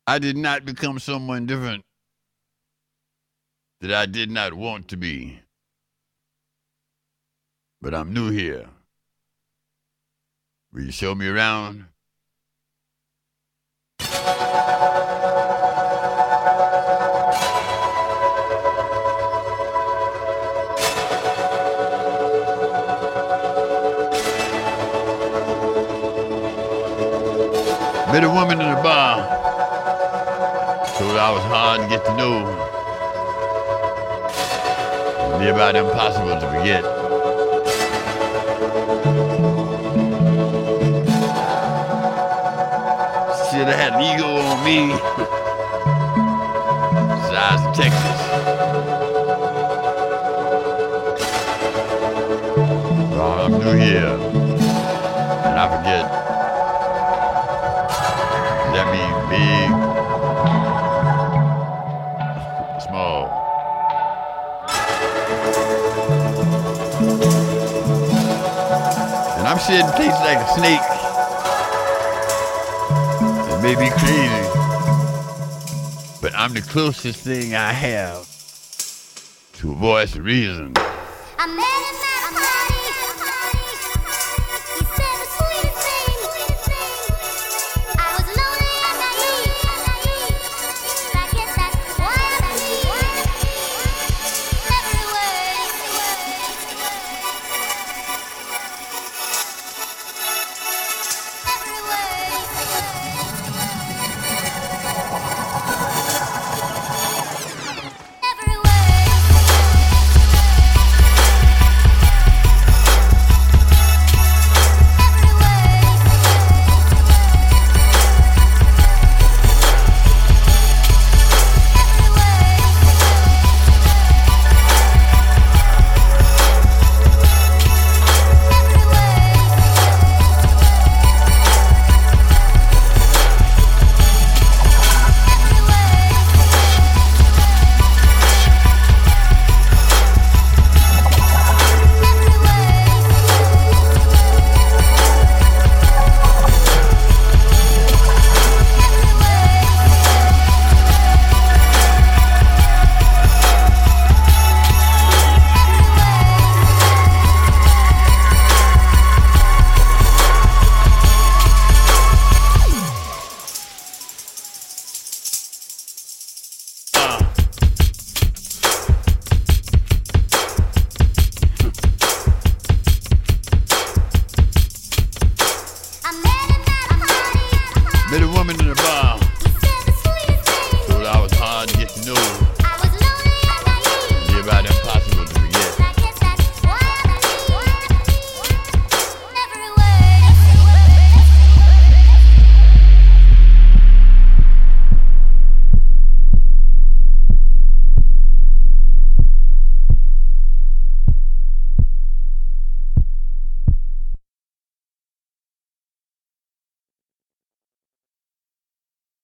I did not become someone different that I did not want to be. But I'm new here. Will you show me around? Met a woman in a bar. Told her I was hard to get to know. Near about impossible to forget. Should have had an ego on me. Size of Texas. Oh, I'm new here. And I forget. That means big, small. And I'm shedding taste like a snake. It may be crazy, but I'm the closest thing I have to a voice of reason. I met him at a party. He said the sweetest thing. I was lonely and naive. I guess that's why I believe every word he said. Every word he said. Every word. Met a woman in a bar.